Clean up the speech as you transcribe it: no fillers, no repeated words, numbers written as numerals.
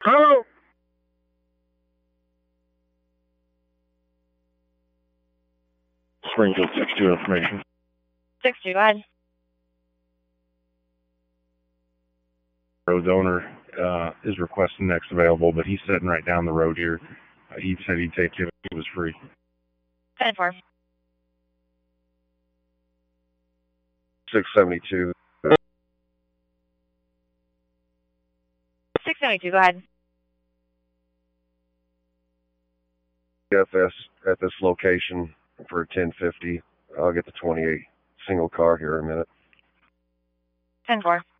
Hello. Springfield 62 information. 62, go ahead. Road's owner is requesting next available, but he's sitting right down the road here. He said he'd take it if he was free. 10-4. 672. 672, go ahead. FS at this location for 1050. I'll get the 28 single car here in a minute. 10-4.